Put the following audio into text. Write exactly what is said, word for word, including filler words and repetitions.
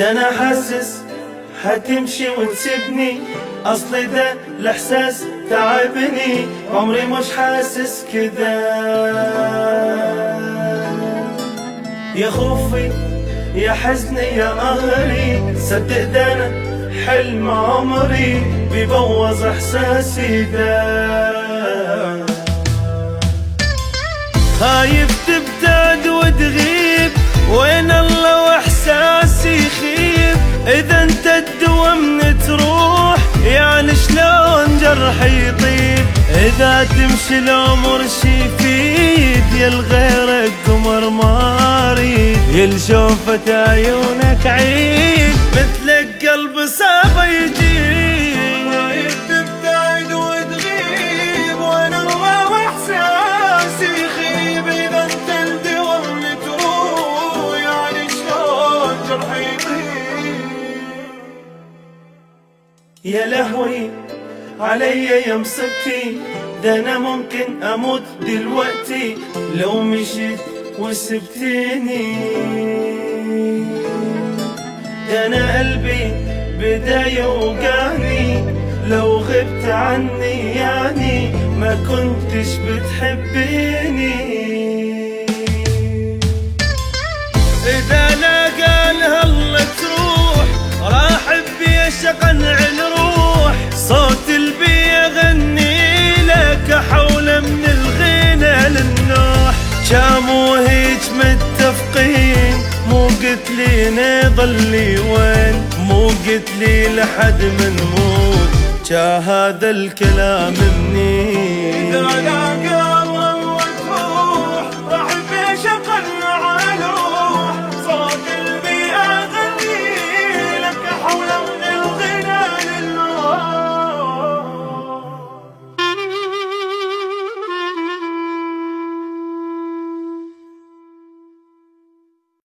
ده انا حاسس هتمشي وتسيبني، اصلي ده الاحساس تعبني، عمري مش حاسس كده. يا خوفي يا حزني يا قهري، صدق ده انا حلم عمري بيبوظ احساسي ده. خايف تبتعد وتغيب، وين الله واحساسي يخيب، اذا انت تدوم تروح يعني شلون جرحي يطيب. اذا تمشي العمر شي يفيد، يا لغيرك قمر ما اريد، يا لشوفة عيونك عيد، مثلك قلب صعب يجيب. خايف تبتعد وتغيب، وين الله واحساسي يخيب، اذا انت تدوم تروح يعني شلون جرحي يطيب. يا لهوي علي يا مصيبتي، ده انا ممكن اموت دلوقتي لو مشيت وسبتني. ده انا قلبي بدا يوجعني لو غبت عني، يعني ما كنتش بتحبني. اذا لاقى الله تروح، راح بيشق انعل روح، صوت البي اغني لك حول من الغنى للنوح. كام وهيج متفقين، مو قلت لي نضلي وين، مو قلت لي لحد من موت، جا هذا الكلام منين.